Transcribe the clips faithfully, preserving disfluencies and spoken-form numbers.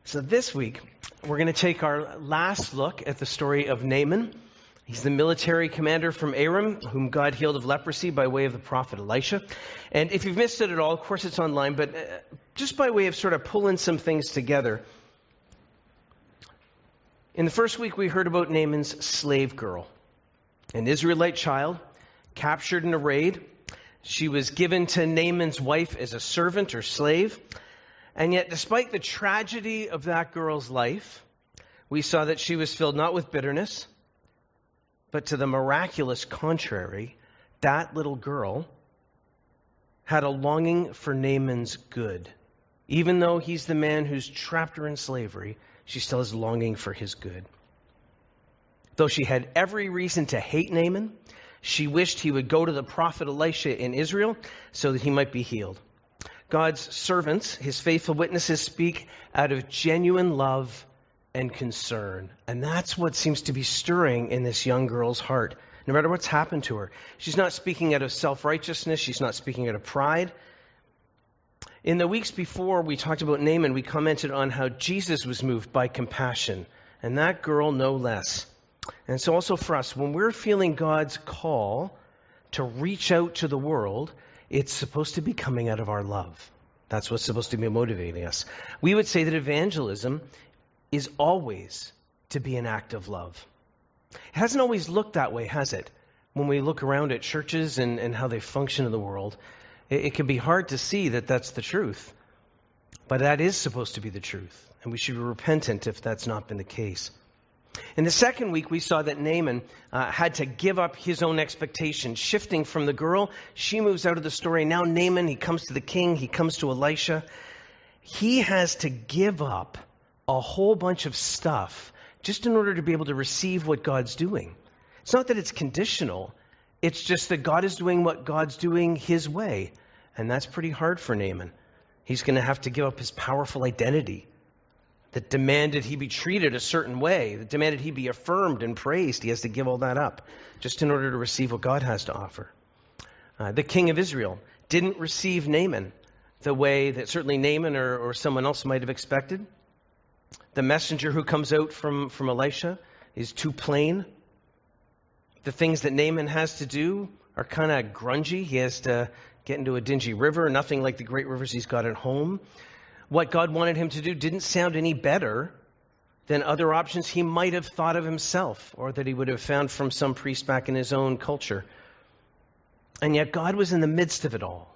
So this week, we're going to take our last look at the story of Naaman. He's the military commander from Aram, whom God healed of leprosy by way of the prophet Elisha. And if you've missed it at all, of course it's online, but uh, just by way of sort of pulling some things together. In the first week, we heard about Naaman's slave girl, an Israelite child captured in a raid. She was given to Naaman's wife as a servant or slave. And yet, despite the tragedy of that girl's life, we saw that she was filled not with bitterness, but to the miraculous contrary, that little girl had a longing for Naaman's good. Even though he's the man who's trapped her in slavery, she still has longing for his good. Though she had every reason to hate Naaman, she wished he would go to the prophet Elisha in Israel so that he might be healed. God's servants, his faithful witnesses, speak out of genuine love and concern. And that's what seems to be stirring in this young girl's heart, no matter what's happened to her. She's not speaking out of self-righteousness. She's not speaking out of pride. In the weeks before we talked about Naaman, we commented on how Jesus was moved by compassion, and that girl no less. And so also for us, when we're feeling God's call to reach out to the world, it's supposed to be coming out of our love. That's what's supposed to be motivating us. We would say that evangelism is always to be an act of love. It hasn't always looked that way, has it? When we look around at churches and, and how they function in the world, it, it can be hard to see that that's the truth. But that is supposed to be the truth. And we should be repentant if that's not been the case. In the second week, we saw that Naaman uh, had to give up his own expectations, shifting from the girl. She moves out of the story. Now Naaman, he comes to the king. He comes to Elisha. He has to give up a whole bunch of stuff just in order to be able to receive what God's doing. It's not that it's conditional. It's just that God is doing what God's doing his way. And that's pretty hard for Naaman. He's going to have to give up his powerful identity that demanded he be treated a certain way, that demanded he be affirmed and praised. He has to give all that up just in order to receive what God has to offer. Uh, the king of Israel didn't receive Naaman the way that certainly Naaman or, or someone else might have expected. The messenger who comes out from, from Elisha is too plain. The things that Naaman has to do are kind of grungy. He has to get into a dingy river, nothing like the great rivers he's got at home. What God wanted him to do didn't sound any better than other options he might have thought of himself or that he would have found from some priest back in his own culture. And yet God was in the midst of it all.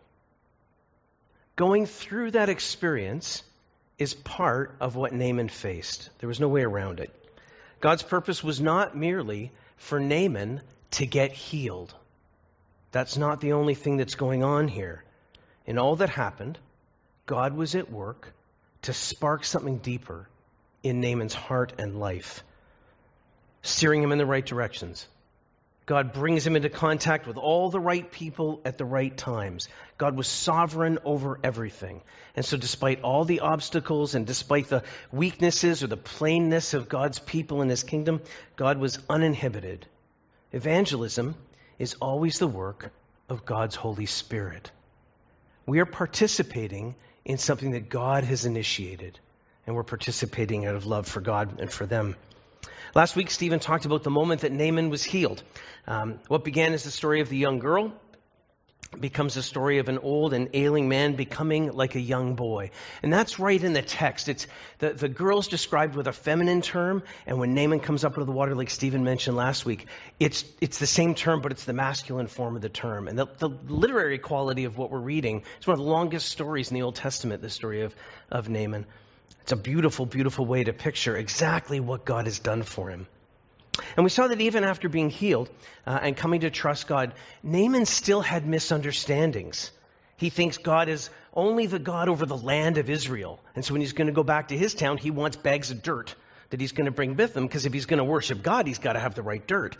Going through that experience is part of what Naaman faced. There was no way around it. God's purpose was not merely for Naaman to get healed. That's not the only thing that's going on here. In all that happened, God was at work to spark something deeper in Naaman's heart and life, steering him in the right directions. God brings him into contact with all the right people at the right times. God was sovereign over everything. And so despite all the obstacles and despite the weaknesses or the plainness of God's people in his kingdom, God was uninhibited. Evangelism is always the work of God's Holy Spirit. We are participating in something that God has initiated, and we're participating out of love for God and for them. Last week, Stephen talked about the moment that Naaman was healed. Um, what began as the story of the young girl becomes a story of an old and ailing man becoming like a young boy. And that's right in the text. It's the, the girl's described with a feminine term, and when Naaman comes up out of the water, like Stephen mentioned last week, it's it's the same term, but it's the masculine form of the term. And the, the literary quality of what we're reading, it's one of the longest stories in the Old Testament, the story of, of Naaman. It's a beautiful, beautiful way to picture exactly what God has done for him. And we saw that even after being healed uh, and coming to trust God, Naaman still had misunderstandings. He thinks God is only the God over the land of Israel. And so when he's going to go back to his town, he wants bags of dirt that he's going to bring with him, because if he's going to worship God, he's got to have the right dirt.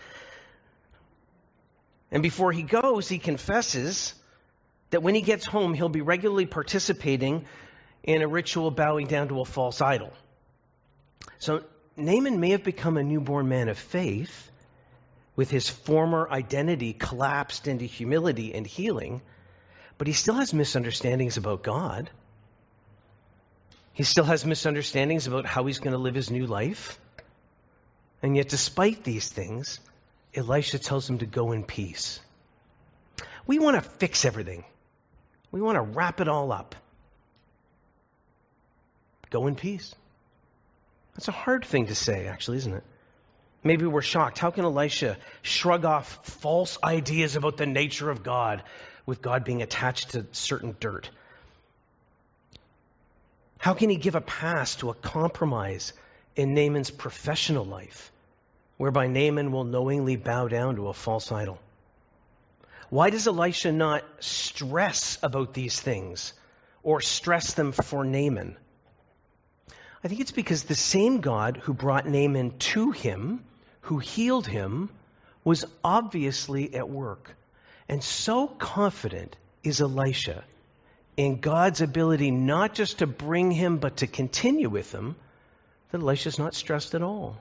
And before he goes, he confesses that when he gets home, he'll be regularly participating in a ritual bowing down to a false idol. So Naaman may have become a newborn man of faith with his former identity collapsed into humility and healing, but he still has misunderstandings about God. He still has misunderstandings about how he's going to live his new life. And yet, despite these things, Elisha tells him to go in peace. We want to fix everything. We want to wrap it all up. Go in peace. That's a hard thing to say, actually, isn't it? Maybe we're shocked. How can Elisha shrug off false ideas about the nature of God with God being attached to certain dirt? How can he give a pass to a compromise in Naaman's professional life, whereby Naaman will knowingly bow down to a false idol? Why does Elisha not stress about these things or stress them for Naaman? I think it's because the same God who brought Naaman to him, who healed him, was obviously at work. And so confident is Elisha in God's ability not just to bring him, but to continue with him, that Elisha's not stressed at all.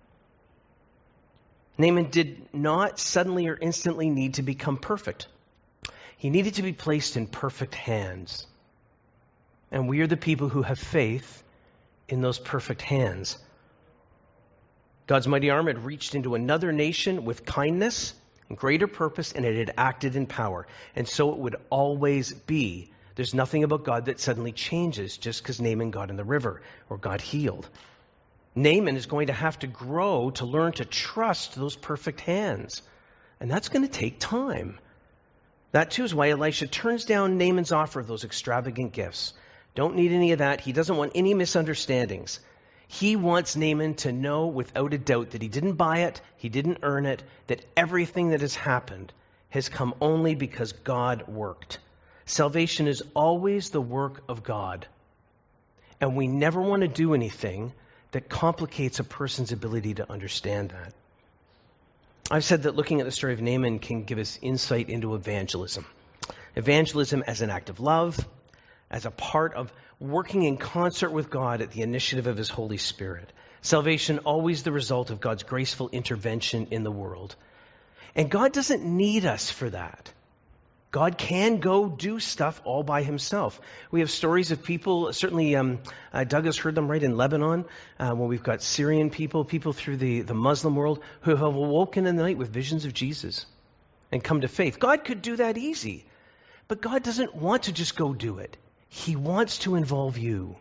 Naaman did not suddenly or instantly need to become perfect. He needed to be placed in perfect hands. And we are the people who have faith in those perfect hands. God's mighty arm had reached into another nation with kindness and greater purpose, and it had acted in power. And so it would always be. There's nothing about God that suddenly changes just because Naaman got in the river or got healed. Naaman is going to have to grow to learn to trust those perfect hands. And that's going to take time. That too is why Elisha turns down Naaman's offer of those extravagant gifts. Don't need any of that. He doesn't want any misunderstandings. He wants Naaman to know without a doubt that he didn't buy it, he didn't earn it, that everything that has happened has come only because God worked. Salvation is always the work of God. And we never want to do anything that complicates a person's ability to understand that. I've said that looking at the story of Naaman can give us insight into evangelism. Evangelism as an act of love, as a part of working in concert with God at the initiative of his Holy Spirit. Salvation always the result of God's graceful intervention in the world. And God doesn't need us for that. God can go do stuff all by himself. We have stories of people, certainly um, uh, Doug has heard them right in Lebanon, uh, where we've got Syrian people, people through the, the Muslim world who have awoken in the night with visions of Jesus and come to faith. God could do that easy, but God doesn't want to just go do it. He wants to involve you.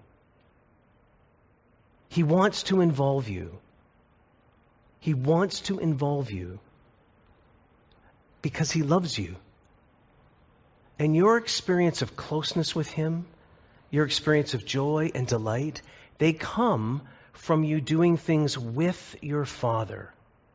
He wants to involve you. He wants to involve you because he loves you. And your experience of closeness with him, your experience of joy and delight, they come from you doing things with your Father.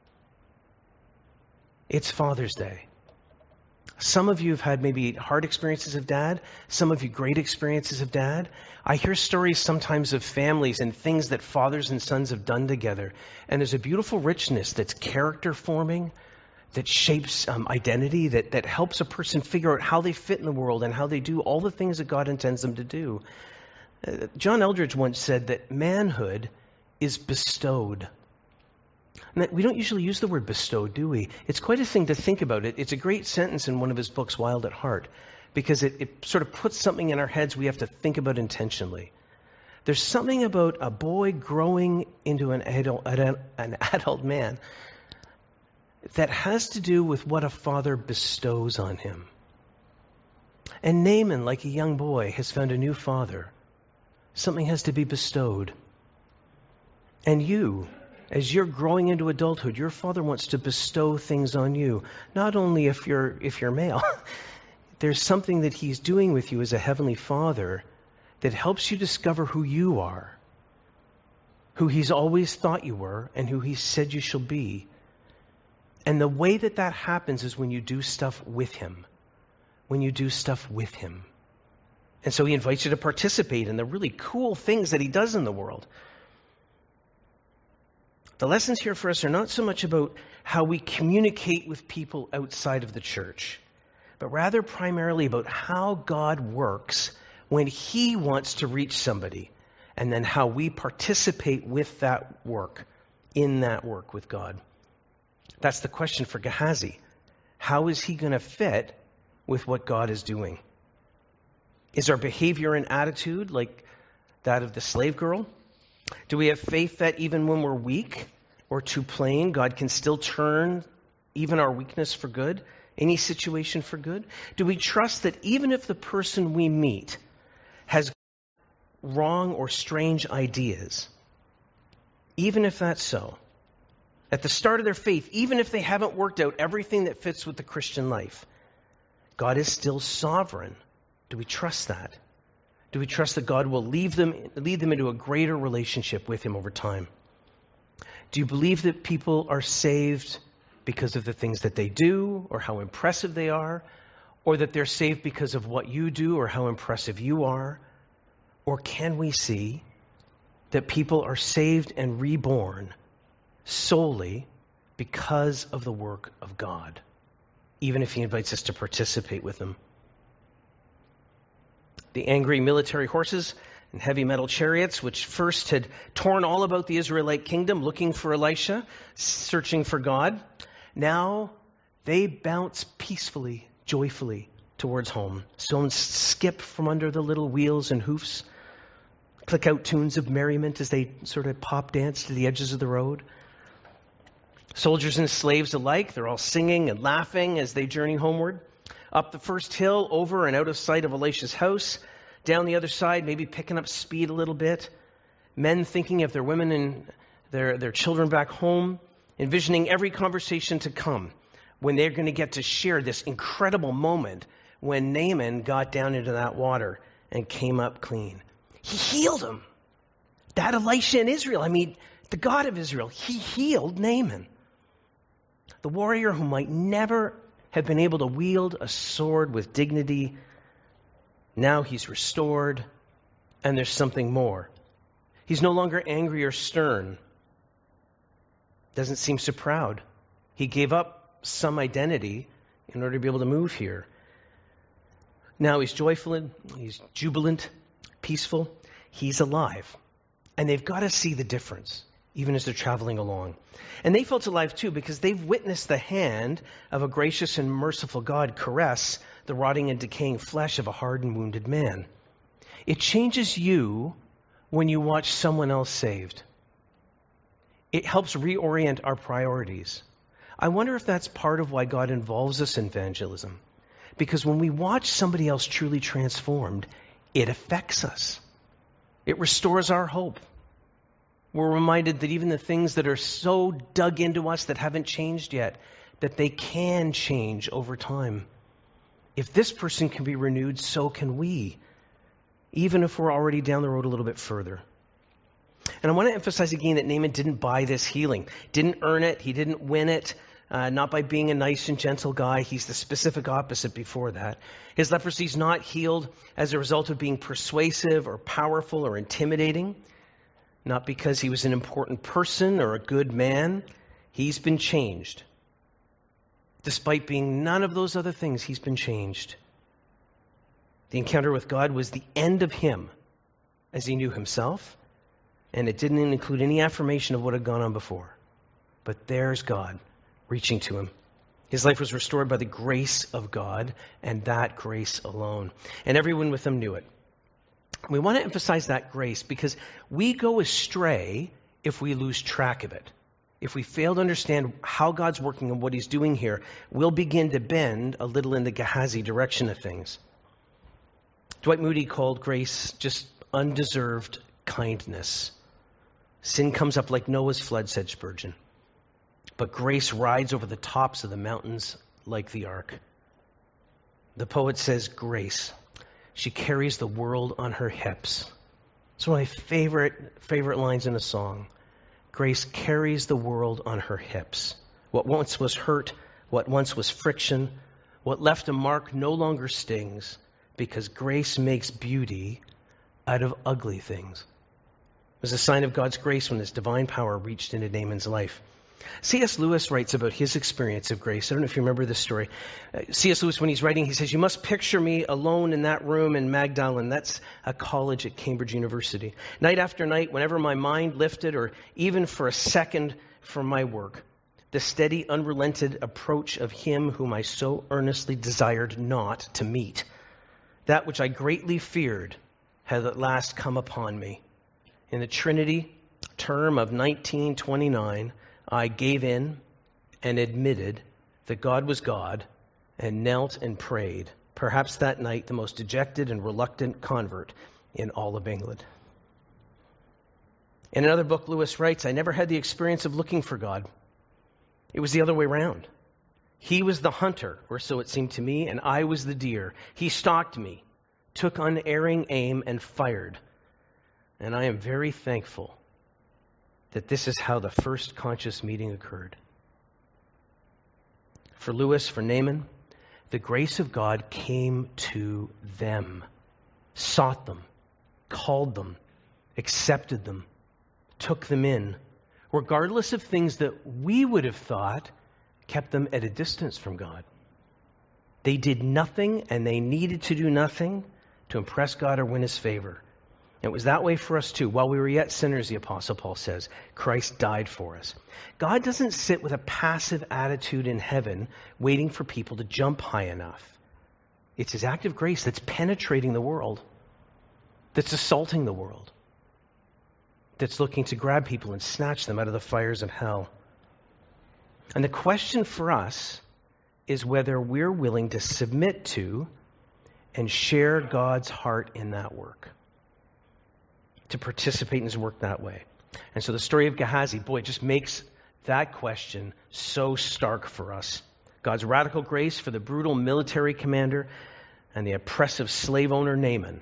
It's Father's Day. Some of you have had maybe hard experiences of dad. Some of you great experiences of dad. I hear stories sometimes of families and things that fathers and sons have done together. And there's a beautiful richness that's character forming, that shapes um, identity, that, that helps a person figure out how they fit in the world and how they do all the things that God intends them to do. Uh, John Eldridge once said that manhood is bestowed. And we don't usually use the word bestow, do we? It's quite a thing to think about. It. It's a great sentence in one of his books, Wild at Heart, because it, it sort of puts something in our heads we have to think about intentionally. There's something about a boy growing into an adult, an adult man that has to do with what a father bestows on him. And Naaman, like a young boy, has found a new father. Something has to be bestowed. And you, as you're growing into adulthood, your father wants to bestow things on you. Not only if you're if you're male. There's something that he's doing with you as a heavenly father that helps you discover who you are, who he's always thought you were, and who he said you shall be. And the way that that happens is when you do stuff with him. When you do stuff with him. And so he invites you to participate in the really cool things that he does in the world. The lessons here for us are not so much about how we communicate with people outside of the church, but rather primarily about how God works when he wants to reach somebody, and then how we participate with that work, in that work with God. That's the question for Gehazi. How is he going to fit with what God is doing? Is our behavior and attitude like That of the slave girl? Do we have faith that even when we're weak or too plain, God can still turn even our weakness for good, any situation for good? Do we trust that even if the person we meet has wrong or strange ideas, even if that's so, at the start of their faith, even if they haven't worked out everything that fits with the Christian life, God is still sovereign? Do we trust that? Do we trust that God will lead them, lead them into a greater relationship with him over time? Do you believe that people are saved because of the things that they do or how impressive they are, or that they're saved because of what you do or how impressive you are? Or can we see that people are saved and reborn solely because of the work of God, even if he invites us to participate with him? The angry military horses and heavy metal chariots, which first had torn all about the Israelite kingdom, looking for Elisha, searching for God, now they bounce peacefully, joyfully towards home. Stones skip from under the little wheels and hoofs, click out tunes of merriment as they sort of pop dance to the edges of the road. Soldiers and slaves alike, they're all singing and laughing as they journey homeward. Up the first hill, over and out of sight of Elisha's house. Down the other side, maybe picking up speed a little bit. Men thinking of their women and their, their children back home. Envisioning every conversation to come when they're going to get to share this incredible moment when Naaman got down into that water and came up clean. He healed him. That Elisha in Israel, I mean, the God of Israel, he healed Naaman. The warrior who might never have been able to wield a sword with dignity, now he's restored, and there's something more. He's no longer angry or stern. Doesn't seem so proud. He gave up some identity in order to be able to move here. Now he's joyful, he's jubilant, peaceful. He's alive. And they've got to see the difference, even as they're traveling along. And they felt alive too, because they've witnessed the hand of a gracious and merciful God caress the rotting and decaying flesh of a hard and wounded man. It changes you when you watch someone else saved. It helps reorient our priorities. I wonder if that's part of why God involves us in evangelism. Because when we watch somebody else truly transformed, it affects us. It restores our hope. We're reminded that even the things that are so dug into us that haven't changed yet, that they can change over time. If this person can be renewed, so can we, even if we're already down the road a little bit further. And I want to emphasize again that Naaman didn't buy this healing, didn't earn it, he didn't win it, uh, not by being a nice and gentle guy. He's the specific opposite before that. His leprosy is not healed as a result of being persuasive or powerful or intimidating, not because he was an important person or a good man. He's been changed. Despite being none of those other things, he's been changed. The encounter with God was the end of him as he knew himself, and it didn't include any affirmation of what had gone on before. But there's God reaching to him. His life was restored by the grace of God, and that grace alone. And everyone with him knew it. We want to emphasize that grace because we go astray if we lose track of it. If we fail to understand how God's working and what he's doing here, we'll begin to bend a little in the Gehazi direction of things. Dwight Moody called grace just undeserved kindness. Sin comes up like Noah's flood, said Spurgeon. But grace rides over the tops of the mountains like the ark. The poet says, grace, she carries the world on her hips. It's one of my favorite, favorite lines in a song. Grace carries the world on her hips. What once was hurt, what once was friction, what left a mark no longer stings, because grace makes beauty out of ugly things. It was a sign of God's grace when his divine power reached into Naaman's life. C S Lewis writes about his experience of grace. I don't know if you remember this story. Uh, C S Lewis, when he's writing, he says, you must picture me alone in that room in Magdalen. That's a college at Cambridge University. Night after night, whenever my mind lifted, or even for a second from my work, the steady, unrelented approach of him whom I so earnestly desired not to meet, that which I greatly feared, had at last come upon me. In the Trinity term of nineteen twenty-nine, I gave in and admitted that God was God and knelt and prayed, perhaps that night the most dejected and reluctant convert in all of England. In another book, Lewis writes, I never had the experience of looking for God. It was the other way around. He was the hunter, or so it seemed to me, and I was the deer. He stalked me, took unerring aim, and fired. And I am very thankful that this is how the first conscious meeting occurred. For Lewis, for Naaman, the grace of God came to them, sought them, called them, accepted them, took them in, regardless of things that we would have thought kept them at a distance from God. They did nothing, and they needed to do nothing to impress God or win his favor. It was that way for us too. While we were yet sinners, the Apostle Paul says, Christ died for us. God doesn't sit with a passive attitude in heaven waiting for people to jump high enough. It's his act of grace that's penetrating the world, that's assaulting the world, that's looking to grab people and snatch them out of the fires of hell. And the question for us is whether we're willing to submit to and share God's heart in that work, to participate in his work that way. And so the story of Gehazi, boy, just makes that question so stark for us. God's radical grace for the brutal military commander and the oppressive slave owner Naaman.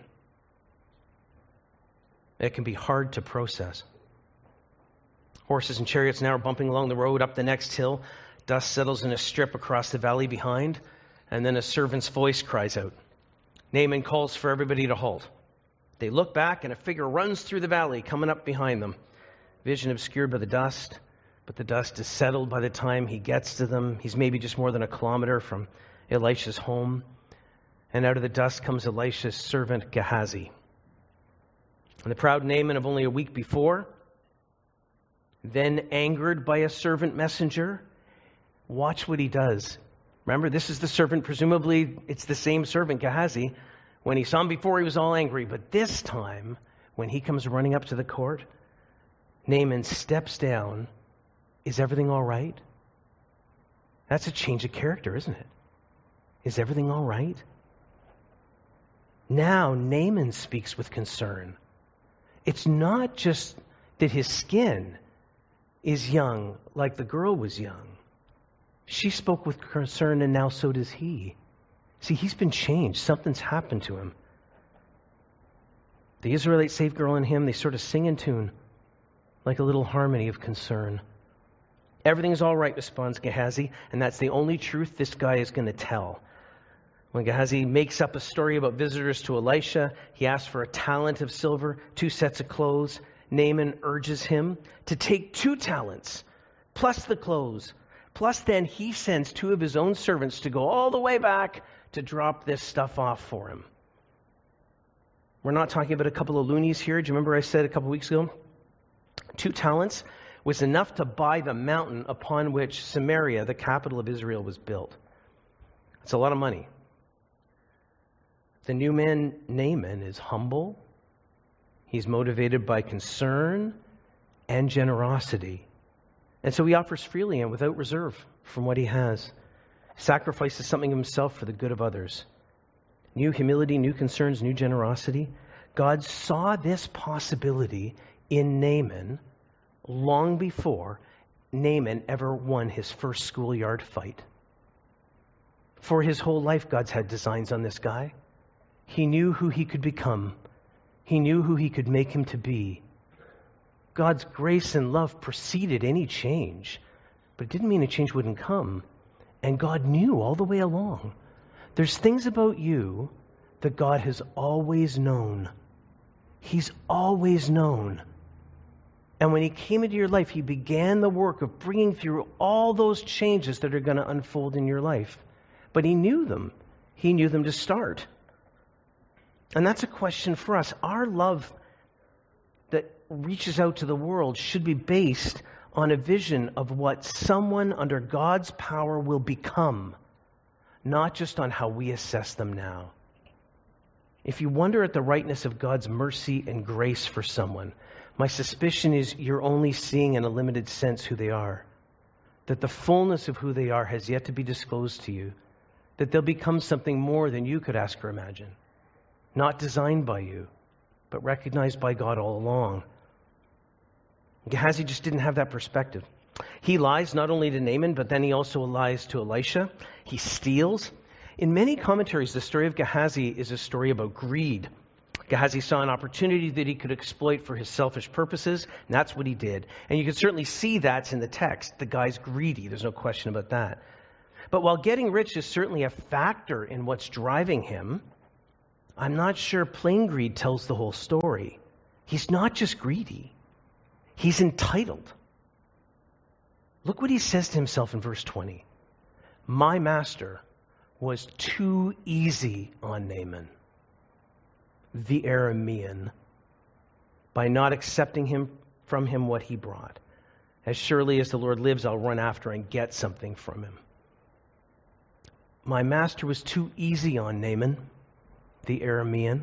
It can be hard to process. Horses and chariots now are bumping along the road up the next hill. Dust settles in a strip across the valley behind, and then a servant's voice cries out. Naaman calls for everybody to halt. They look back, and a figure runs through the valley, coming up behind them. Vision obscured by the dust, but the dust is settled by the time he gets to them. He's maybe just more than a kilometer from Elisha's home. And out of the dust comes Elisha's servant Gehazi. And the proud Naaman of only a week before, then angered by a servant messenger, watch what he does. Remember, this is the servant, presumably it's the same servant, Gehazi. When he saw him before, he was all angry. But this time, when he comes running up to the court, Naaman steps down. Is everything all right? That's a change of character, isn't it? Is everything all right? Now Naaman speaks with concern. It's not just that his skin is young like the girl was young. She spoke with concern, and now so does he. See, he's been changed. Something's happened to him. The Israelite slave girl and him, they sort of sing in tune, like a little harmony of concern. Everything's all right, responds Gehazi, and that's the only truth this guy is going to tell. When Gehazi makes up a story about visitors to Elisha, he asks for a talent of silver, two sets of clothes. Naaman urges him to take two talents, plus the clothes. Plus then he sends two of his own servants to go all the way back to drop this stuff off for him. We're not talking about a couple of loonies here. Do you remember I said a couple weeks ago? Two talents was enough to buy the mountain upon which Samaria, the capital of Israel, was built. It's a lot of money. The new man, Naaman, is humble. He's motivated by concern and generosity. And so he offers freely and without reserve from what he has. Sacrifices something of himself for the good of others. New humility, new concerns, new generosity. God saw this possibility in Naaman long before Naaman ever won his first schoolyard fight. For his whole life, God's had designs on this guy. He knew who he could become. He knew who he could make him to be. God's grace and love preceded any change, but it didn't mean a change wouldn't come. And God knew all the way along. There's things about you that God has always known. He's always known. And when he came into your life, he began the work of bringing through all those changes that are going to unfold in your life. But he knew them. He knew them to start. And that's a question for us. Our love that reaches out to the world should be based on a vision of what someone under God's power will become, not just on how we assess them now. if you wonder at the rightness of God's mercy and grace for someone, my suspicion is you're only seeing in a limited sense who they are. That the fullness of who they are has yet to be disclosed to you. That they'll become something more than you could ask or imagine. Not designed by you, but recognized by God all along. Gehazi just didn't have that perspective. He lies not only to Naaman, but then he also lies to Elisha. He steals. In many commentaries, the story of Gehazi is a story about greed. Gehazi saw an opportunity that he could exploit for his selfish purposes, and that's what he did. And you can certainly see that's in the text. The guy's greedy. There's no question about that. But while getting rich is certainly a factor in what's driving him, I'm not sure plain greed tells the whole story. He's not just greedy. He's entitled. Look what he says to himself in verse twenty. My master was too easy on Naaman, the Aramean, by not accepting him from him what he brought. As surely as the Lord lives, I'll run after and get something from him. My master was too easy on Naaman, the Aramean.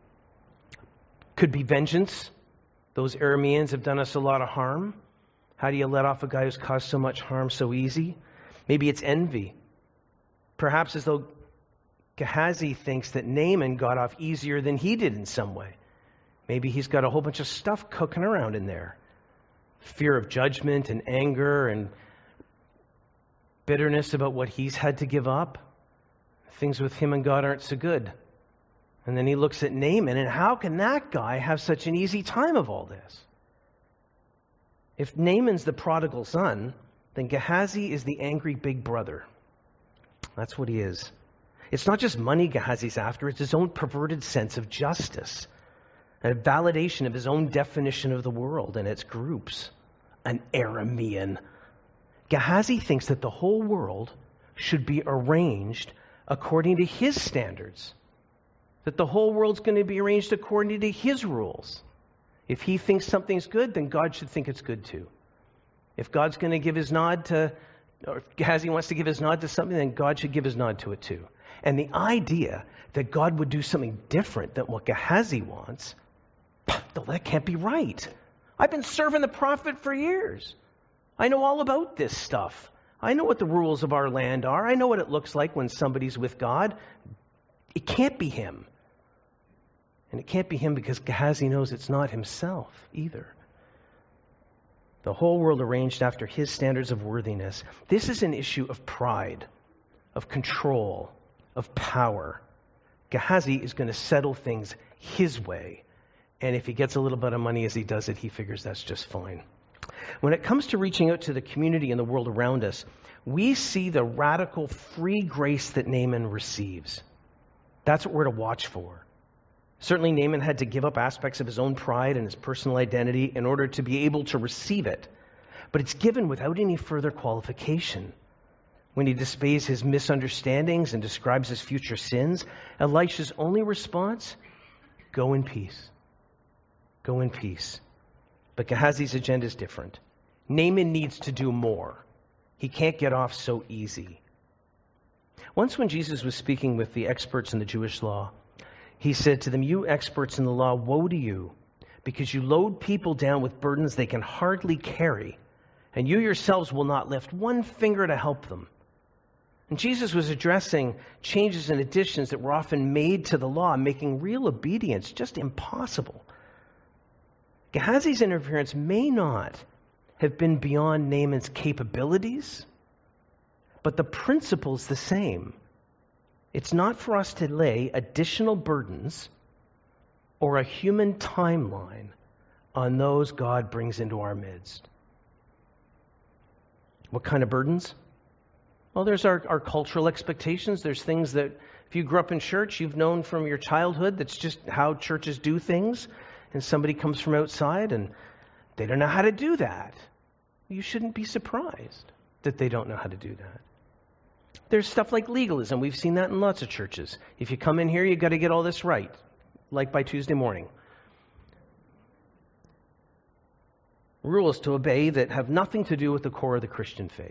Could be vengeance. Those Arameans have done us a lot of harm. How do you let off a guy who's caused so much harm so easy? Maybe it's envy. Perhaps as though Gehazi thinks that Naaman got off easier than he did in some way. Maybe he's got a whole bunch of stuff cooking around in there. Fear of judgment and anger and bitterness about what he's had to give up. Things with him and God aren't so good. And then he looks at Naaman, and how can that guy have such an easy time of all this? If Naaman's the prodigal son, then Gehazi is the angry big brother. That's what he is. It's not just money Gehazi's after, it's his own perverted sense of justice. A validation of his own definition of the world and its groups. An Aramean. Gehazi thinks that the whole world should be arranged according to his standards. That the whole world's going to be arranged according to his rules. If he thinks something's good, then God should think it's good too. If God's going to give his nod to, or if Gehazi wants to give his nod to something, then God should give his nod to it too. And the idea that God would do something different than what Gehazi wants, that can't be right. I've been serving the prophet for years. I know all about this stuff. I know what the rules of our land are. I know what it looks like when somebody's with God. It can't be him. And it can't be him because Gehazi knows it's not himself either. The whole world arranged after his standards of worthiness. This is an issue of pride, of control, of power. Gehazi is going to settle things his way. And if he gets a little bit of money as he does it, he figures that's just fine. When it comes to reaching out to the community and the world around us, we see the radical free grace that Naaman receives. That's what we're to watch for. Certainly Naaman had to give up aspects of his own pride and his personal identity in order to be able to receive it. But it's given without any further qualification. When he displays his misunderstandings and describes his future sins, Elisha's only response, go in peace. Go in peace. But Gehazi's agenda is different. Naaman needs to do more. He can't get off so easy. Once when Jesus was speaking with the experts in the Jewish law, he said to them, you experts in the law, woe to you, because you load people down with burdens they can hardly carry, and you yourselves will not lift one finger to help them. And Jesus was addressing changes and additions that were often made to the law, making real obedience just impossible. Gehazi's interference may not have been beyond Naaman's capabilities, but the principle's the same. It's not for us to lay additional burdens or a human timeline on those God brings into our midst. What kind of burdens? Well, there's our, our cultural expectations. There's things that if you grew up in church, you've known from your childhood, that's just how churches do things. And somebody comes from outside and they don't know how to do that. You shouldn't be surprised that they don't know how to do that. There's stuff like legalism. We've seen that in lots of churches. If you come in here, you've got to get all this right, like by Tuesday morning. Rules to obey that have nothing to do with the core of the Christian faith.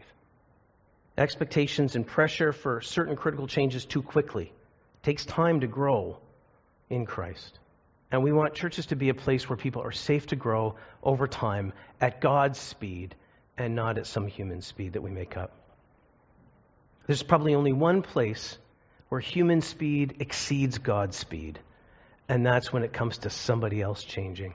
Expectations and pressure for certain critical changes too quickly. It takes time to grow. in Christ. And we want churches to be a place where people are safe to grow over time at God's speed and not at some human speed that we make up. There's probably only one place where human speed exceeds God's speed, and that's when it comes to somebody else changing.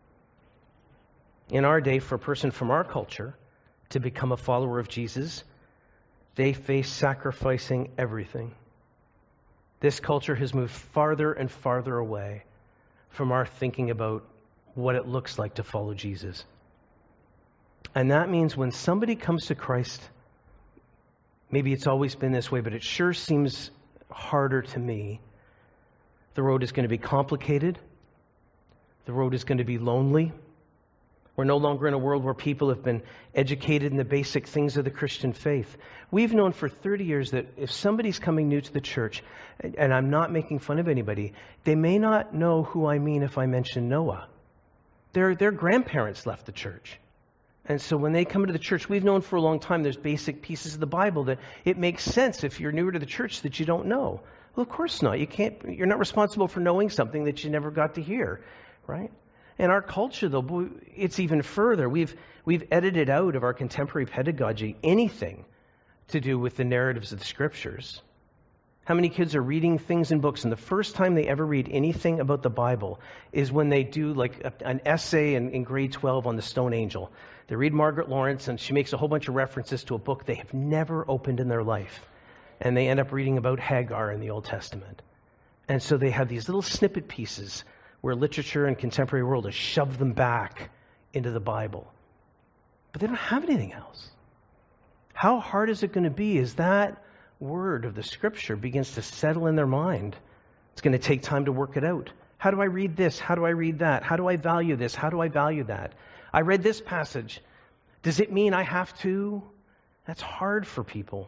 In our day, for a person from our culture to become a follower of Jesus, they face sacrificing everything. This culture has moved farther and farther away from our thinking about what it looks like to follow Jesus. And that means when somebody comes to Christ, maybe it's always been this way, but it sure seems harder to me. The road is going to be complicated. The road is going to be lonely. We're no longer in a world where people have been educated in the basic things of the Christian faith. We've known for thirty years that if somebody's coming new to the church, and I'm not making fun of anybody, they may not know who I mean if I mention Noah. Their, their grandparents left the church. And so when they come into the church, we've known for a long time there's basic pieces of the Bible that it makes sense if you're newer to the church that you don't know. Well, of course not. You can't, you're not responsible for knowing something that you never got to hear, right? In our culture, though, it's even further. We've we've edited out of our contemporary pedagogy anything to do with the narratives of the Scriptures. How many kids are reading things in books, and the first time they ever read anything about the Bible is when they do like a, an essay in, in grade twelve on the stone angel. They read Margaret Lawrence, and she makes a whole bunch of references to a book they have never opened in their life. And they end up reading about Hagar in the Old Testament. And so they have these little snippet pieces where literature and contemporary world has shoved them back into the Bible. But they don't have anything else. How hard is it going to be as that word of the Scripture begins to settle in their mind? It's going to take time to work it out. How do I read this? How do I read that? How do I value this? How do I value that? I read this passage. Does it mean I have to? That's hard for people.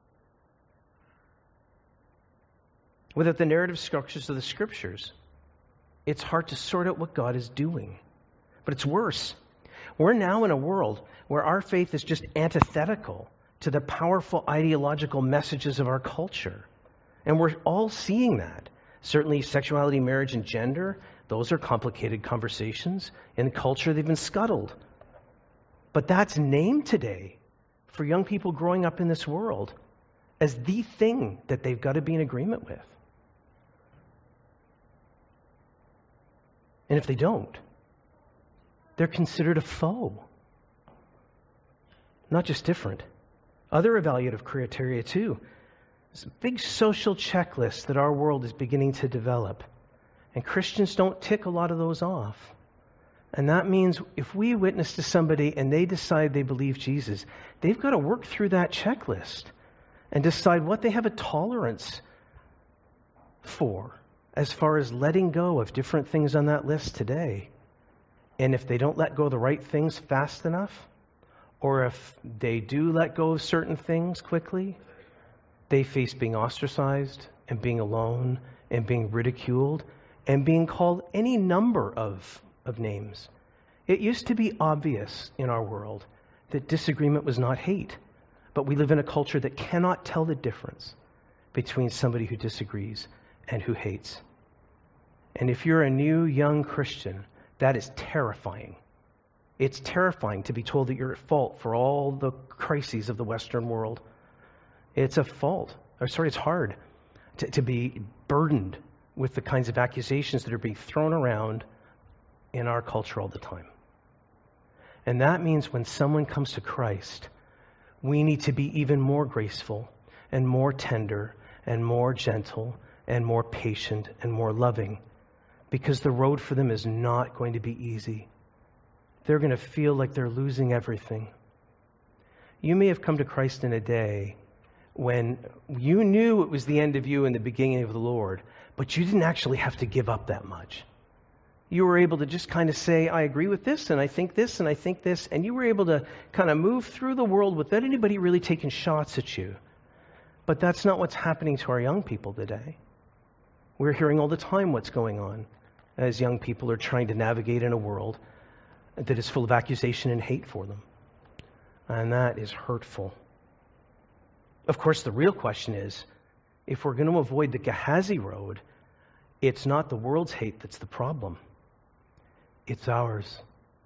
Without the narrative structures of the Scriptures, it's hard to sort out what God is doing. But it's worse. We're now in a world where our faith is just antithetical to the powerful ideological messages of our culture. And we're all seeing that. Certainly sexuality, marriage, and gender, those are complicated conversations. In culture, they've been scuttled. But that's named today for young people growing up in this world as the thing that they've got to be in agreement with. And if they don't, they're considered a foe. Not just different. Other evaluative criteria too. There's a big social checklist that our world is beginning to develop. And Christians don't tick a lot of those off. And that means if we witness to somebody and they decide they believe Jesus, they've got to work through that checklist and decide what they have a tolerance for as far as letting go of different things on that list today. And if they don't let go of the right things fast enough, or if they do let go of certain things quickly, they face being ostracized and being alone and being ridiculed and being called any number of, of names. It used to be obvious in our world that disagreement was not hate, but we live in a culture that cannot tell the difference between somebody who disagrees and who hates. And if you're a new young Christian, that is terrifying. It's terrifying to be told that you're at fault for all the crises of the Western world. It's a fault. Or sorry, it's hard to, to be burdened with the kinds of accusations that are being thrown around in our culture all the time. And that means when someone comes to Christ, we need to be even more graceful and more tender and more gentle and more patient and more loving, because the road for them is not going to be easy. They're going to feel like they're losing everything. You may have come to Christ in a day when you knew it was the end of you and the beginning of the Lord, but you didn't actually have to give up that much. You were able to just kind of say, I agree with this, and I think this, and I think this, and you were able to kind of move through the world without anybody really taking shots at you. But that's not what's happening to our young people today. We're hearing all the time what's going on as young people are trying to navigate in a world that is full of accusation and hate for them. And that is hurtful. Of course, the real question is, if we're going to avoid the Gehazi road, It's not the world's hate that's the problem. It's ours.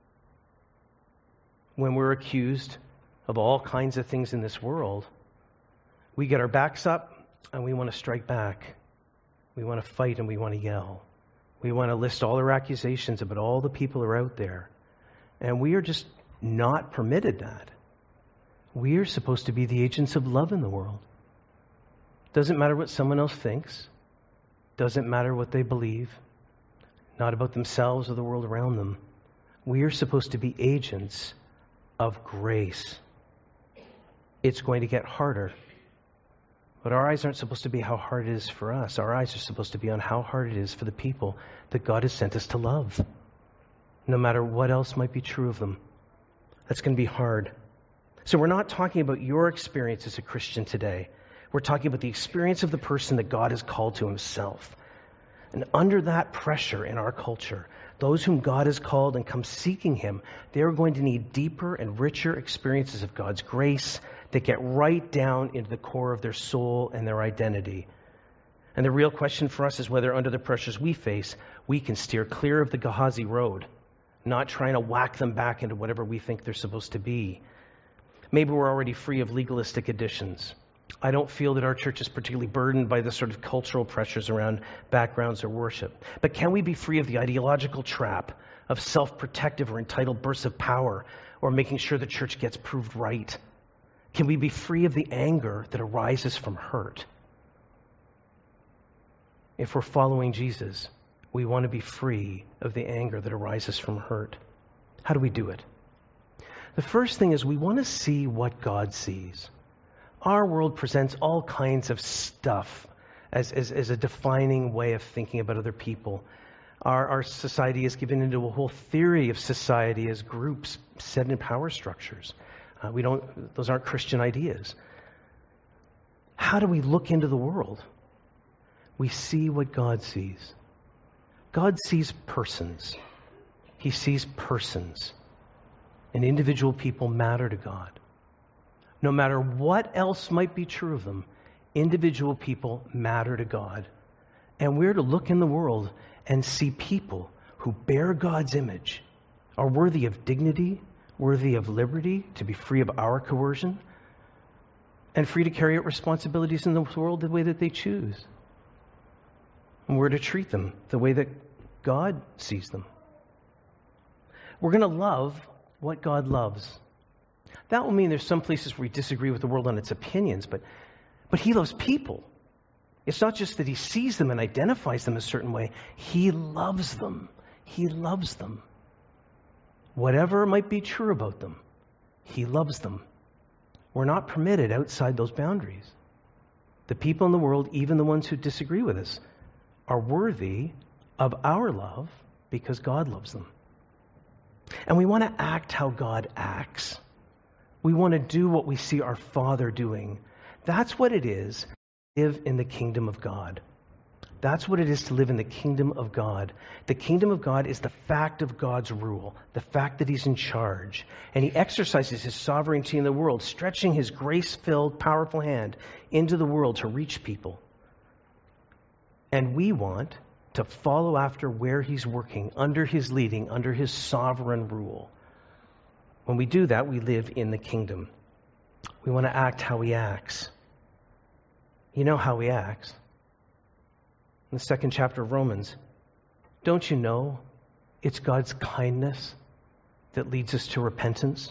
When we're accused of all kinds of things in this world, we get our backs up and we want to strike back. We want to fight and we want to yell. We want to list all our accusations about all the people who are out there. And we are just not permitted that. We are supposed to be the agents of love in the world. Doesn't matter what someone else thinks. Doesn't matter what they believe. Not about themselves or the world around them. We are supposed to be agents of grace. It's going to get harder. But our eyes aren't supposed to be how hard it is for us. Our eyes are supposed to be on how hard it is for the people that God has sent us to love. No matter what else might be true of them. That's going to be hard. So we're not talking about your experience as a Christian today. We're talking about the experience of the person that God has called to himself. And under that pressure in our culture, those whom God has called and come seeking him, they're going to need deeper and richer experiences of God's grace that get right down into the core of their soul and their identity. And the real question for us is whether under the pressures we face, we can steer clear of the Gehazi road, not trying to whack them back into whatever we think they're supposed to be. Maybe we're already free of legalistic additions. I don't feel that our church is particularly burdened by the sort of cultural pressures around backgrounds or worship. But can we be free of the ideological trap of self-protective or entitled bursts of power or making sure the church gets proved right? Can we be free of the anger that arises from hurt? If we're following Jesus, we want to be free of the anger that arises from hurt. How do we do it? The first thing is we want to see what God sees. Our world presents all kinds of stuff as, as, as a defining way of thinking about other people. Our, our society is given into a whole theory of society as groups set in power structures. Uh, we don't; those aren't Christian ideas. How do we look into the world? We see what God sees. God sees persons. He sees persons. And individual people matter to God. No matter what else might be true of them, individual people matter to God. And we're to look in the world and see people who bear God's image, are worthy of dignity, worthy of liberty, to be free of our coercion, and free to carry out responsibilities in the world the way that they choose. And we're to treat them the way that God sees them. We're going to love what God loves. That will mean there's some places where we disagree with the world on its opinions, but, but he loves people. It's not just that he sees them and identifies them a certain way. He loves them. He loves them. Whatever might be true about them, he loves them. We're not permitted outside those boundaries. The people in the world, even the ones who disagree with us, are worthy of our love because God loves them. And we want to act how God acts. We want to do what we see our Father doing. That's what it is to live in the kingdom of God. That's what it is to live in the kingdom of God. The kingdom of God is the fact of God's rule, the fact that he's in charge. And he exercises his sovereignty in the world, stretching his grace-filled, powerful hand into the world to reach people. And we want to follow after where he's working, under his leading, under his sovereign rule. When we do that, we live in the kingdom. We want to act how he acts. You know how he acts. In the second chapter of Romans, don't you know it's God's kindness that leads us to repentance?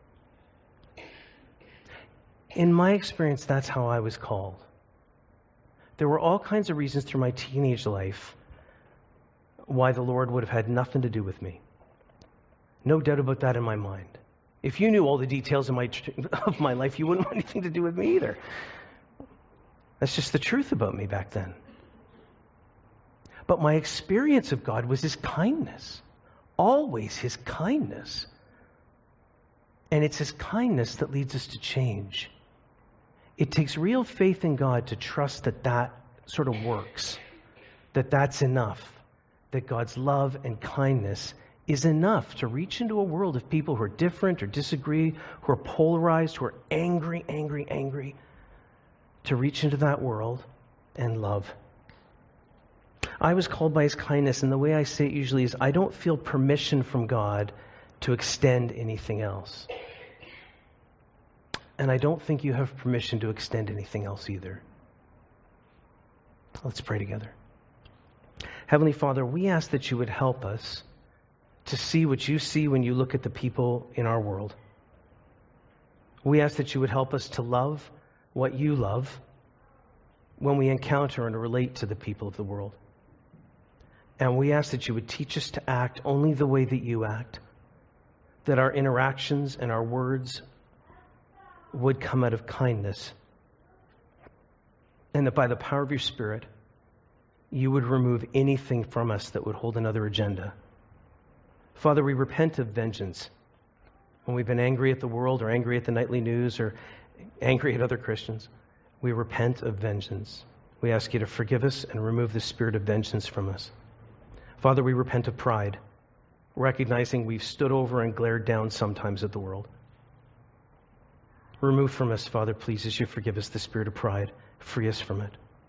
In my experience, that's how I was called. There were all kinds of reasons through my teenage life why the Lord would have had nothing to do with me. No doubt about that in my mind. If you knew all the details of my of my life, you wouldn't want anything to do with me either. That's just the truth about me back then. But my experience of God was his kindness. Always his kindness. And it's his kindness that leads us to change. It takes real faith in God to trust that that sort of works. That that's enough. That God's love and kindness is enough to reach into a world of people who are different or disagree, who are polarized, who are angry, angry, angry. To reach into that world and love. I was called by his kindness, and the way I say it usually is I don't feel permission from God to extend anything else. And I don't think you have permission to extend anything else either. Let's pray together. Heavenly Father, we ask that you would help us to see what you see when you look at the people in our world. We ask that you would help us to love what you love when we encounter and relate to the people of the world. And we ask that you would teach us to act only the way that you act, that our interactions and our words would come out of kindness, and that by the power of your Spirit, you would remove anything from us that would hold another agenda. Father, we repent of vengeance. When we've been angry at the world or angry at the nightly news or angry at other Christians, we repent of vengeance. We ask you to forgive us and remove the spirit of vengeance from us. Father, we repent of pride, recognizing we've stood over and glared down sometimes at the world. Remove from us, Father, please, as you forgive us, the spirit of pride. Free us from it.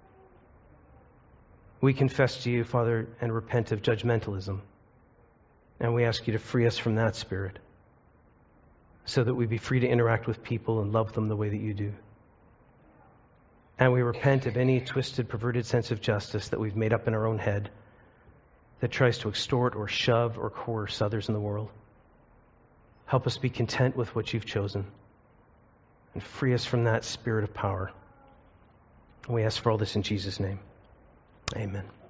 We confess to you, Father, and repent of judgmentalism. And we ask you to free us from that spirit so that we be free to interact with people and love them the way that you do. And we repent of any twisted, perverted sense of justice that we've made up in our own head that tries to extort or shove or coerce others in the world. Help us be content with what you've chosen and free us from that spirit of power. We ask for all this in Jesus' name. Amen.